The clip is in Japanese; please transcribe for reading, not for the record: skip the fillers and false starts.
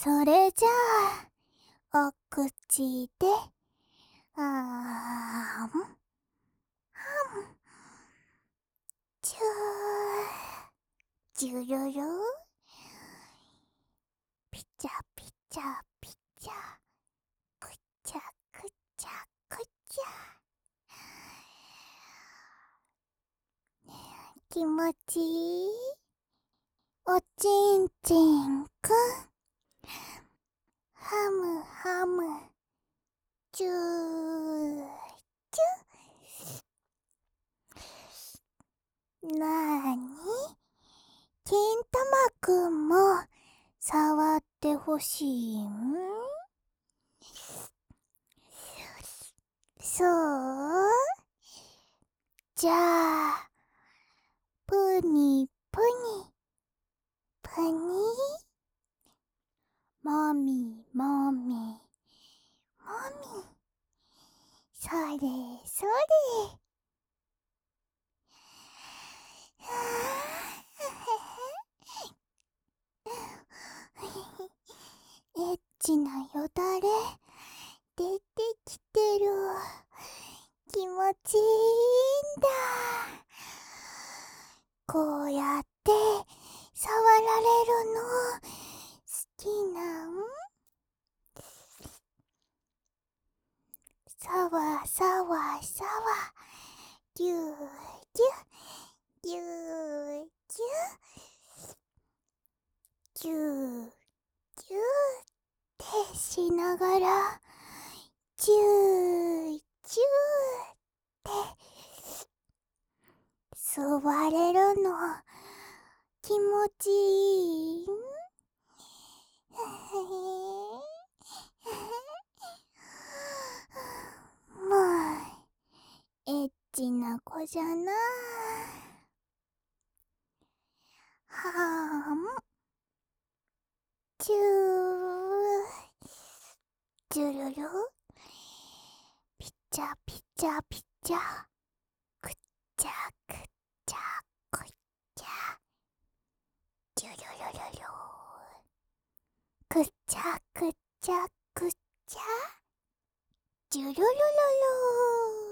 それじゃあ、お口で、あーん、はん、ちゅー、じゅるる、ぴちゃぴちゃぴちゃ、くちゃくちゃくちゃ。気持ちいい？おちんちんくん。ハムハム、チューチュ。なーに？金玉くんも触ってほしいん？そう？じゃあ、プニプニ、プニ、もみもみ、もみ、それそれ。エッチなよだれ出てきてる。気持ちいいんだ。こうやって触られるの好きなん？さわさわさわ、ぎゅーぎゅーぎゅーぎゅーぎゅーぎゅーってしながら、じゅーじゅーって吸われるの気持ちいいん？もうエッチな子じゃな。はーん、ちゅー、じゅるる、ぴちゃぴちゃぴちゃ、くっちゃくっちゃくっちゃ、じゅるるるる、くっちゃくっちゃくっちゃ、じゅるるるる。